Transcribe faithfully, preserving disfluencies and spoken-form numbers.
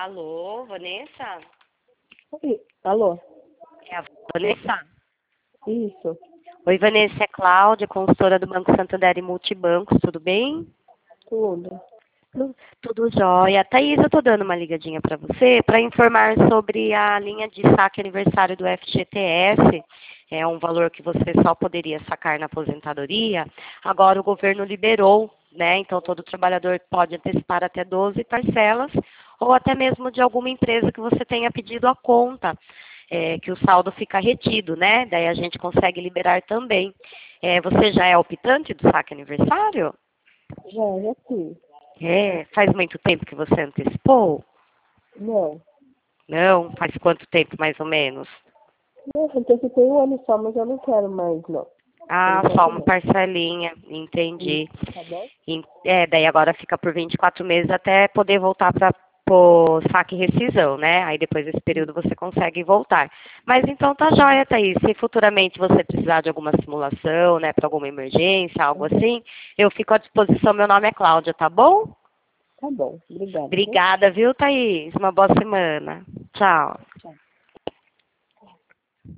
Alô, Vanessa? Oi, alô? É a Vanessa? Isso, Oi, Vanessa, é Cláudia, consultora do Banco Santander e Multibancos, tudo bem? tudo. Tu- Tudo jóia. Thaís, eu tô dando uma ligadinha para você para informar sobre a linha de saque aniversário do F G T S. É um valor que você só poderia sacar na aposentadoria. Agora o governo liberou, né? Então todo trabalhador pode antecipar até doze parcelas ou até mesmo de alguma empresa que você tenha pedido a conta. É, que o saldo fica retido, né? Daí a gente consegue liberar também. É, você já é optante do saque aniversário? Já, já fiz. É, faz muito tempo que você antecipou? Não. Não? Faz quanto tempo, mais ou menos? Não, antecipei um ano só, mas eu não quero mais, não. Por Ah, só enquanto uma não. parcelinha, Isso, entendi. tá bom? E- É, daí agora fica por vinte e quatro meses até poder voltar para o saque e rescisão, né? Aí depois desse período você consegue voltar. Mas então tá joia, Thaís. Se futuramente você precisar de alguma simulação, né, para alguma emergência, algo Uhum. assim, eu fico à disposição. Meu nome é Cláudia, tá bom? Tá bom, obrigada, viu? Obrigada, viu, Thaís? Uma boa semana. Tchau.